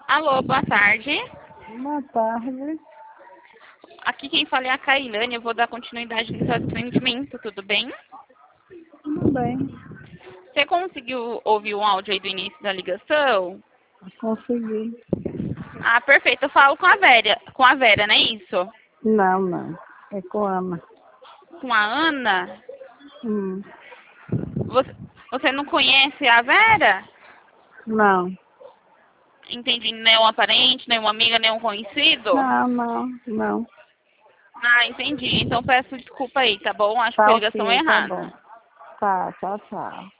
Alô, boa tarde. Boa tarde. Aqui quem fala é a Kailane. Eu vou dar continuidade no seu atendimento, tudo bem? Tudo bem. Você conseguiu ouvir o áudio aí do início da ligação? Consegui. Ah, perfeito. Eu falo com a Vera, não é isso? Não. É com a Ana. Com a Ana? Hum. Você não conhece a Vera? Não. Entendi. Nenhum parente, nenhuma amiga, nenhum conhecido? Não. Ah, entendi. Então peço desculpa aí, tá bom? Acho que Tá foi a ligação ok, tá bom. errada. Tá, tchau.